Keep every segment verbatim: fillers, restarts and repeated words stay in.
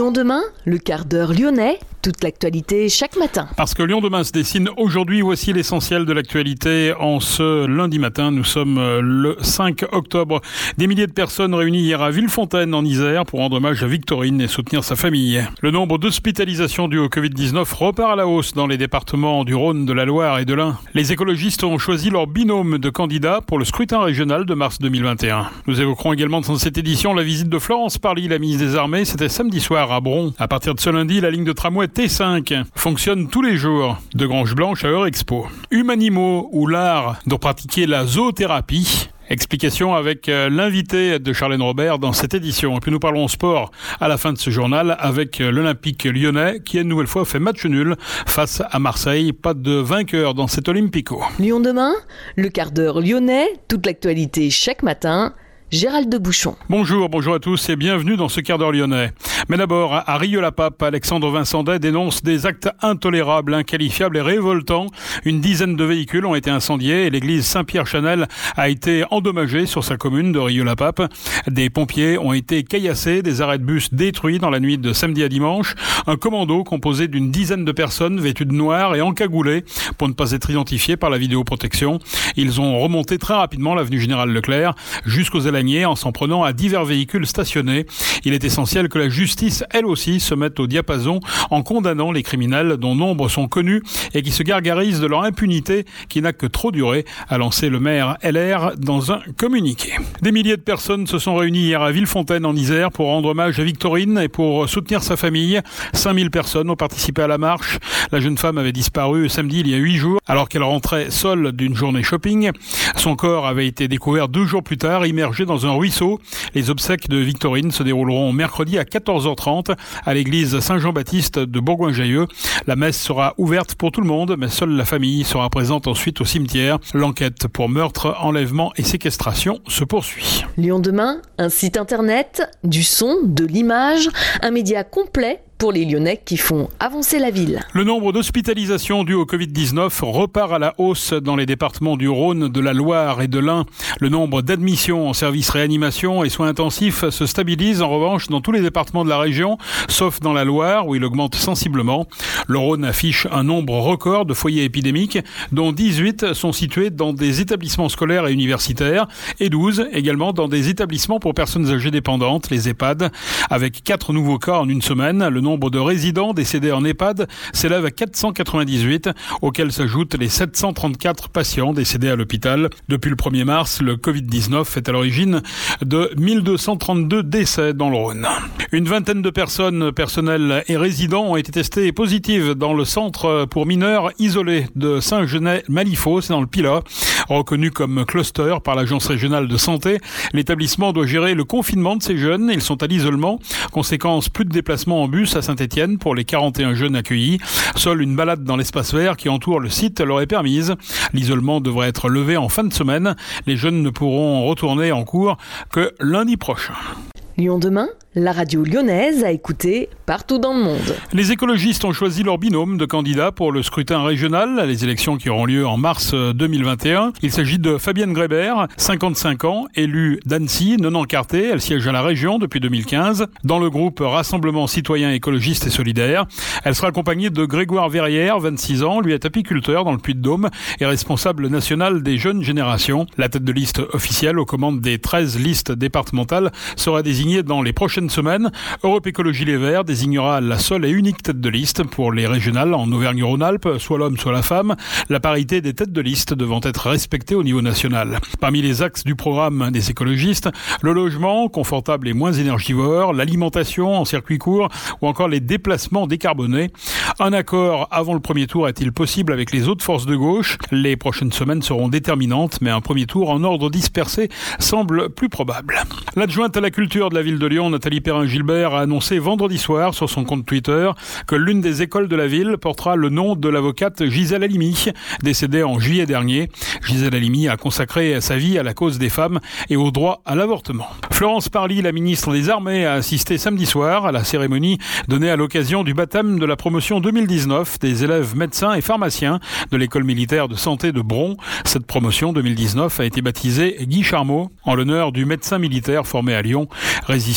Lyon demain, le quart d'heure lyonnais, toute l'actualité chaque matin. Parce que Lyon demain se dessine aujourd'hui, voici l'essentiel de l'actualité en ce lundi matin. Nous sommes le cinq octobre. Des milliers de personnes réunies hier à Villefontaine en Isère pour rendre hommage à Victorine et soutenir sa famille. Le nombre d'hospitalisations dues au covid dix-neuf repart à la hausse dans les départements du Rhône, de la Loire et de l'Ain. Les écologistes ont choisi leur binôme de candidats pour le scrutin régional de mars deux mille vingt et un. Nous évoquerons également dans cette édition la visite de Florence Parly, la ministre des Armées. C'était samedi soir à Bron. À partir de ce lundi, la ligne de tramway T cinq fonctionne tous les jours, de Grange-Blanche à Eurexpo. Humanimo, ou l'art de pratiquer la zoothérapie. Explication avec l'invité de Charlène Robert dans cette édition. Et puis nous parlons sport à la fin de ce journal avec l'Olympique lyonnais qui une nouvelle fois fait match nul face à Marseille. Pas de vainqueur dans cet Olympico. Lyon demain, le quart d'heure lyonnais, toute l'actualité chaque matin. Gérald de Bouchon. Bonjour, bonjour à tous et bienvenue dans ce quart d'heure lyonnais. Mais d'abord, à Rieux-la-Pape, Alexandre Vincendet dénonce des actes intolérables, inqualifiables et révoltants. Une dizaine de véhicules ont été incendiés et l'église Saint-Pierre-Chanel a été endommagée sur sa commune de Rieux-la-Pape. Des pompiers ont été caillassés, des arrêts de bus détruits dans la nuit de samedi à dimanche. Un commando composé d'une dizaine de personnes vêtues de noir et encagoulées pour ne pas être identifiées par la vidéoprotection. Ils ont remonté très rapidement l'avenue Général Leclerc jusqu'aux Élagniers en s'en prenant à divers véhicules stationnés. Il est essentiel que la justice, elle aussi, se mette au diapason en condamnant les criminels dont nombre sont connus et qui se gargarisent de leur impunité qui n'a que trop duré, a lancé le maire L R dans un communiqué. Des milliers de personnes se sont réunies hier à Villefontaine en Isère pour rendre hommage à Victorine et pour soutenir sa famille. cinq mille personnes ont participé à la marche. La jeune femme avait disparu samedi il y a huit jours alors qu'elle rentrait seule d'une journée shopping. Son corps avait été découvert deux jours plus tard, immergé dans un ruisseau. Les obsèques de Victorine se dérouleront mercredi à quatorze heures trente à l'église Saint-Jean-Baptiste de Bourgoin-Jallieu. La messe sera ouverte pour tout le monde, mais seule la famille sera présente ensuite au cimetière. L'enquête pour meurtre, enlèvement et séquestration se poursuit. Lyon demain, un site internet, du son, de l'image, un média complet pour les Lyonnais qui font avancer la ville. Le nombre d'hospitalisations dues au covid dix-neuf repart à la hausse dans les départements du Rhône, de la Loire et de l'Ain. Le nombre d'admissions en service réanimation et soins intensifs se stabilise en revanche dans tous les départements de la région, sauf dans la Loire où il augmente sensiblement. Le Rhône affiche un nombre record de foyers épidémiques, dont dix-huit sont situés dans des établissements scolaires et universitaires et douze également dans des établissements pour personnes âgées dépendantes, les EHPAD. Avec quatre nouveaux cas en une semaine, le nombre de résidents décédés en EHPAD s'élève à quatre cent quatre-vingt-dix-huit, auxquels s'ajoutent les sept cent trente-quatre patients décédés à l'hôpital. Depuis le premier mars, le covid dix-neuf est à l'origine de mille deux cent trente-deux décès dans le Rhône. Une vingtaine de personnes, personnels et résidents, ont été testés positives dans le centre pour mineurs isolés de Saint-Genès-Malifaux, c'est dans le Pilat. Reconnu comme cluster par l'Agence régionale de santé, l'établissement doit gérer le confinement de ces jeunes. Ils sont à l'isolement. Conséquence, plus de déplacements en bus à Saint-Étienne pour les quarante et un jeunes accueillis. Seule une balade dans l'espace vert qui entoure le site leur est permise. L'isolement devrait être levé en fin de semaine. Les jeunes ne pourront retourner en cours que lundi prochain. Lyon demain, la radio lyonnaise à écouter partout dans le monde. Les écologistes ont choisi leur binôme de candidats pour le scrutin régional, les élections qui auront lieu en mars deux mille vingt et un. Il s'agit de Fabienne Grébert, cinquante-cinq ans, élue d'Annecy, non encartée. Elle siège à la région depuis deux mille quinze, dans le groupe Rassemblement citoyen écologiste et solidaire. Elle sera accompagnée de Grégoire Verrière, vingt-six ans, lui est apiculteur dans le Puy-de-Dôme et responsable national des jeunes générations. La tête de liste officielle aux commandes des treize listes départementales sera désignée dans les prochaines semaines. Europe Écologie Les Verts désignera la seule et unique tête de liste pour les régionales en Auvergne-Rhône-Alpes, soit l'homme, soit la femme, la parité des têtes de liste devant être respectée au niveau national. Parmi les axes du programme des écologistes, le logement, confortable et moins énergivore, l'alimentation en circuit court ou encore les déplacements décarbonés. Un accord avant le premier tour est-il possible avec les autres forces de gauche ? Les prochaines semaines seront déterminantes, mais un premier tour en ordre dispersé semble plus probable. L'adjointe à la culture de la ville de Lyon, Nathalie Perrin-Gilbert, a annoncé vendredi soir sur son compte Twitter que l'une des écoles de la ville portera le nom de l'avocate Gisèle Halimi, décédée en juillet dernier. Gisèle Halimi a consacré sa vie à la cause des femmes et au droit à l'avortement. Florence Parly, la ministre des Armées, a assisté samedi soir à la cérémonie donnée à l'occasion du baptême de la promotion deux mille dix-neuf des élèves médecins et pharmaciens de l'école militaire de santé de Bron. Cette promotion deux mille dix-neuf a été baptisée Guy Charmeau en l'honneur du médecin militaire formé à Lyon, résistant et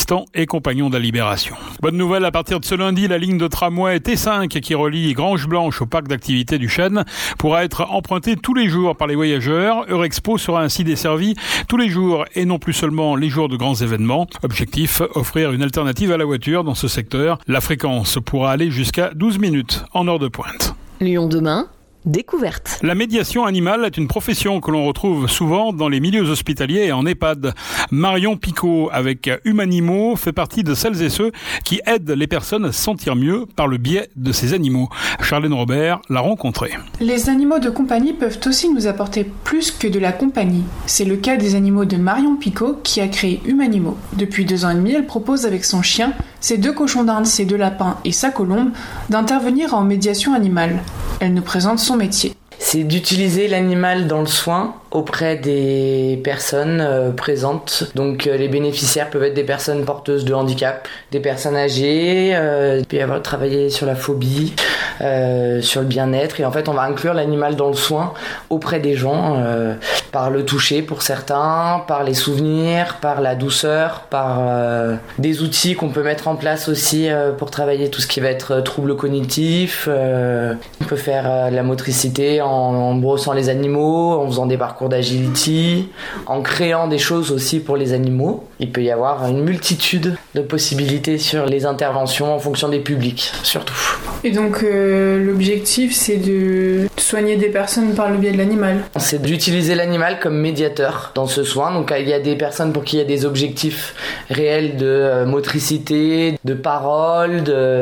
Compagnons de la Libération. Bonne nouvelle, à partir de ce lundi, la ligne de tramway T cinq qui relie Grange-Blanche au parc d'activités du Chêne pourra être empruntée tous les jours par les voyageurs. Eurexpo sera ainsi desservie tous les jours et non plus seulement les jours de grands événements. Objectif, offrir une alternative à la voiture dans ce secteur. La fréquence pourra aller jusqu'à douze minutes en heure de pointe. Lyon demain. Découverte. La médiation animale est une profession que l'on retrouve souvent dans les milieux hospitaliers et en EHPAD. Marion Picot, avec Humanimo, fait partie de celles et ceux qui aident les personnes à se sentir mieux par le biais de ces animaux. Charlène Robert l'a rencontrée. Les animaux de compagnie peuvent aussi nous apporter plus que de la compagnie. C'est le cas des animaux de Marion Picot qui a créé Humanimo. Depuis deux ans et demi, elle propose avec son chien, ses deux cochons d'Inde, ses deux lapins et sa colombe d'intervenir en médiation animale. Elle nous présente son métier. C'est d'utiliser l'animal dans le soin auprès des personnes euh, présentes. Donc euh, les bénéficiaires peuvent être des personnes porteuses de handicap, des personnes âgées, euh, il peut y avoir travaillé sur la phobie, euh, sur le bien-être. Et en fait, on va inclure l'animal dans le soin auprès des gens, euh, par le toucher pour certains, par les souvenirs, par la douceur, par euh, des outils qu'on peut mettre en place aussi euh, pour travailler tout ce qui va être troubles cognitifs. Euh, on peut faire euh, la motricité en, en brossant les animaux, en faisant des parcours d'agility, en créant des choses aussi pour les animaux. Il peut y avoir une multitude de possibilités sur les interventions en fonction des publics, surtout. Et donc euh, l'objectif, c'est de soigner des personnes par le biais de l'animal. C'est d'utiliser l'animal comme médiateur dans ce soin. Donc il y a des personnes pour qui il y a des objectifs réels de motricité, de parole,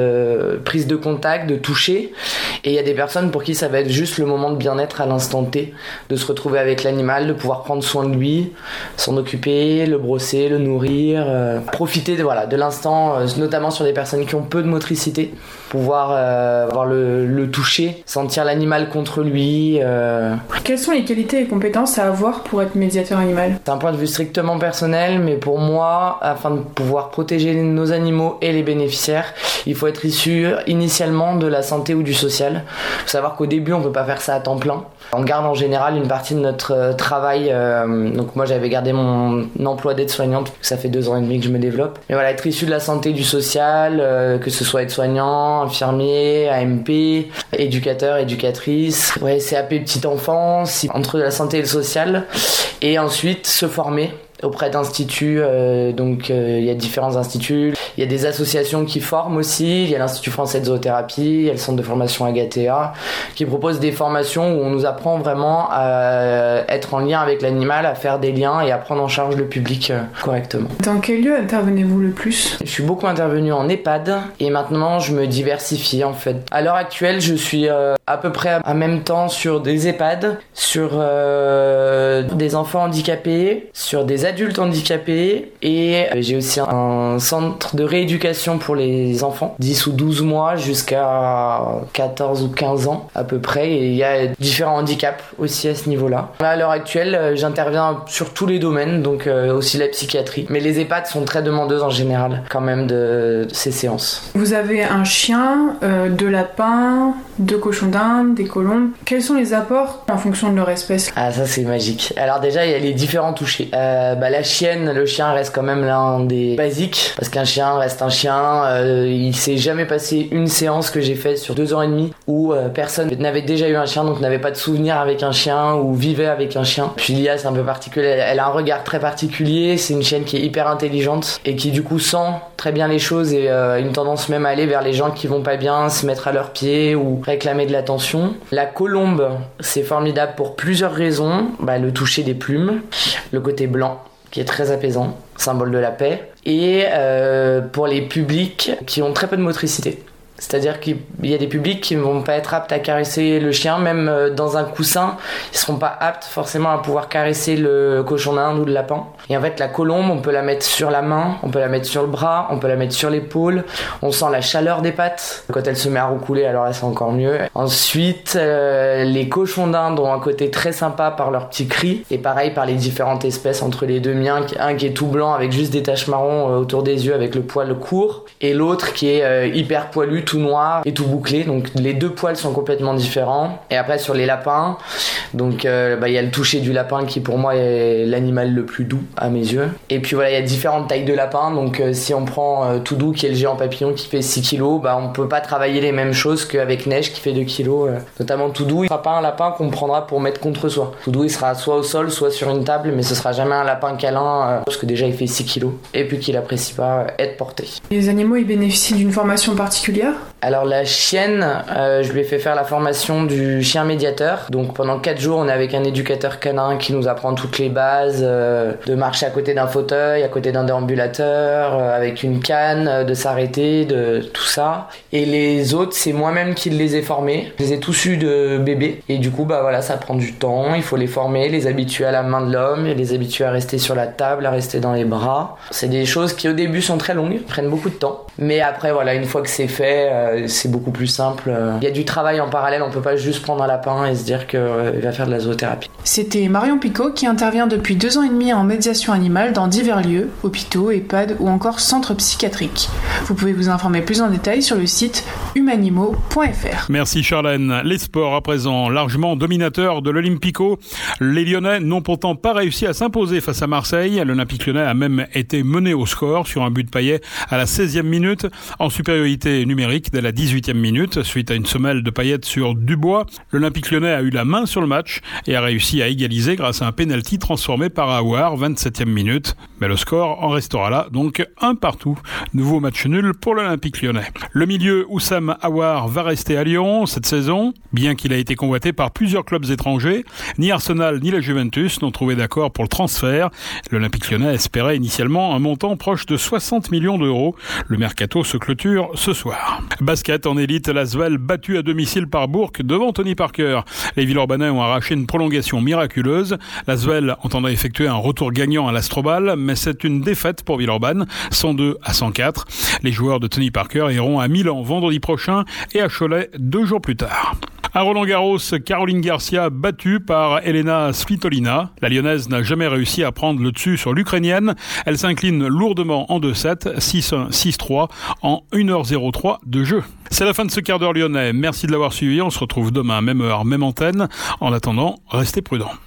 de prise de contact, de toucher. Et il y a des personnes pour qui ça va être juste le moment de bien-être à l'instant T, de se retrouver avec l'animal, de pouvoir prendre soin de lui, s'en occuper, le brosser, le nourrir, euh, profiter de, voilà, de l'instant, euh, notamment sur des personnes qui ont peu de motricité, pouvoir euh, avoir le, le toucher, sentir l'animal contre lui. Euh. Quelles sont les qualités et compétences à avoir pour être médiateur animal ? C'est un point de vue strictement personnel, mais pour moi, afin de pouvoir protéger nos animaux et les bénéficiaires, il faut être issu initialement de la santé ou du social. Il faut savoir qu'au début, on ne peut pas faire ça à temps plein. On garde en général une partie de notre travail. Euh, donc moi, j'avais gardé mon emploi d'aide-soignante, parce que ça fait deux ans et demi que je me développe. Mais voilà, être issu de la santé, du social, euh, que ce soit aide-soignant, infirmier, A M P, éducateur, éducatrice, ouais, C A P petite enfance, entre la santé et le social. Et ensuite, se former auprès d'instituts, euh, donc il euh, y a différents instituts, il y a des associations qui forment aussi, il y a l'Institut français de zoothérapie, il y a le centre de formation Agathea, qui propose des formations où on nous apprend vraiment à être en lien avec l'animal, à faire des liens et à prendre en charge le public euh, correctement. Dans quel lieu intervenez-vous le plus ? Je suis beaucoup intervenu en EHPAD et maintenant je me diversifie en fait. À l'heure actuelle, je suis euh, à peu près en même temps sur des EHPAD, sur euh, des enfants handicapés, sur des adultes handicapés et j'ai aussi un centre de rééducation pour les enfants, dix ou douze mois jusqu'à quatorze ou quinze ans à peu près, et il y a différents handicaps aussi à ce niveau-là. Là, à l'heure actuelle, j'interviens sur tous les domaines, donc aussi la psychiatrie, mais les EHPAD sont très demandeuses en général quand même de, de ces séances. Vous avez un chien, euh, deux lapins, deux cochons d'Inde, des colombes. Quels sont les apports en fonction de leur espèce ? Ah, ça c'est magique. Alors déjà, il y a les différents touchés. Euh, bah, la chienne, le chien reste quand même l'un des basiques, parce qu'un chien reste un chien. Euh, il s'est jamais passé une séance que j'ai faite sur deux ans et demi où euh, personne n'avait déjà eu un chien, donc n'avait pas de souvenir avec un chien ou vivait avec un chien. Puis Lia, c'est un peu particulier. Elle, elle a un regard très particulier. C'est une chienne qui est hyper intelligente et qui du coup sent très bien les choses et euh, une tendance même à aller vers les gens qui vont pas bien, se mettre à leurs pieds ou réclamer de l'attention. La colombe, c'est formidable pour plusieurs raisons. Bah, le toucher des plumes, le côté blanc qui est très apaisant, symbole de la paix, et euh, pour les publics qui ont très peu de motricité. C'est-à-dire qu'il y a des publics qui ne vont pas être aptes à caresser le chien, même dans un coussin, ils ne seront pas aptes forcément à pouvoir caresser le cochon d'Inde ou le lapin. Et en fait, la colombe, on peut la mettre sur la main, on peut la mettre sur le bras, on peut la mettre sur l'épaule, on sent la chaleur des pattes. Quand elle se met à roucouler, alors là, c'est encore mieux. Ensuite, euh, les cochons d'Inde ont un côté très sympa par leurs petits cris, et pareil par les différentes espèces entre les deux miens, un qui est tout blanc avec juste des taches marron autour des yeux avec le poil court, et l'autre qui est euh, hyper poilu, tout noir et tout bouclé. Donc les deux poils sont complètement différents. Et après sur les lapins, donc euh, bah, y a le toucher du lapin qui pour moi est l'animal le plus doux à mes yeux. Et puis voilà, il y a différentes tailles de lapins. Donc euh, si on prend euh, Toudou qui est le géant papillon qui fait six kilos, bah, on peut pas travailler les mêmes choses qu'avec Neige qui fait deux kilos. Euh. Notamment Toudou, il sera pas un lapin qu'on prendra pour mettre contre soi. Toudou il sera soit au sol, soit sur une table, mais ce sera jamais un lapin câlin euh, parce que déjà il fait six kilos et puis qu'il apprécie pas euh, être porté. Les animaux ils bénéficient d'une formation particulière? Alors la chienne, euh, je lui ai fait faire la formation du chien médiateur. Donc pendant quatre jours on est avec un éducateur canin qui nous apprend toutes les bases, euh, de marcher à côté d'un fauteuil, à côté d'un déambulateur, euh, avec une canne, euh, de s'arrêter, de tout ça. Et les autres c'est moi-même qui les ai formés. Je les ai tous eus de bébé et du coup bah voilà, ça prend du temps, il faut les former, les habituer à la main de l'homme, les habituer à rester sur la table, à rester dans les bras. C'est des choses qui au début sont très longues, prennent beaucoup de temps, mais après voilà, une fois que c'est fait, euh, c'est beaucoup plus simple. Il y a du travail en parallèle, on peut pas juste prendre un lapin et se dire qu'il euh, va faire de la zoothérapie. C'était Marion Picot qui intervient depuis deux ans et demi en médiation animale dans divers lieux, hôpitaux, EHPAD ou encore centres psychiatriques. Vous pouvez vous informer plus en détail sur le site humanimo point f r. Merci Charlène. Les sports à présent, largement dominateurs de l'Olympico. Les Lyonnais n'ont pourtant pas réussi à s'imposer face à Marseille. L'Olympique Lyonnais a même été mené au score sur un but de Payet à la seizième minute, en supériorité numérique dès la dix-huitième minute, suite à une semelle de Payet sur Dubois. L'Olympique Lyonnais a eu la main sur le match et a réussi à égaliser grâce à un pénalty transformé par Aouar, vingt-septième minute. Mais le score en restera là, donc un partout. Nouveau match nul pour l'Olympique Lyonnais. Le milieu Oussam Aouar va rester à Lyon cette saison, bien qu'il a été convoité par plusieurs clubs étrangers. Ni Arsenal ni la Juventus n'ont trouvé d'accord pour le transfert. L'Olympique Lyonnais espérait initialement un montant proche de soixante millions d'euros. Le mercato se clôture ce soir. Basket en élite, l'Asvel battu à domicile par Bourg devant Tony Parker. Les Villeurbanais ont arraché une prolongation miraculeuse. L'Asvel entendait effectuer un retour gagnant à l'Astrobal, mais c'est une défaite pour Villeurbanne, cent deux à cent quatre. Les joueurs de Tony Parker iront à Milan vendredi prochain et à Cholet deux jours plus tard. À Roland-Garros, Caroline Garcia battue par Elena Svitolina. La Lyonnaise n'a jamais réussi à prendre le dessus sur l'Ukrainienne. Elle s'incline lourdement en deux sept, six un, six trois en une heure zéro trois de jeu. C'est la fin de ce quart d'heure lyonnais. Merci de l'avoir suivi. On se retrouve demain, même heure, même antenne. En attendant, restez prudents.